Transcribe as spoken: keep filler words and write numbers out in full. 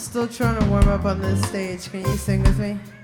still trying to warm up on this stage. Can you sing with me?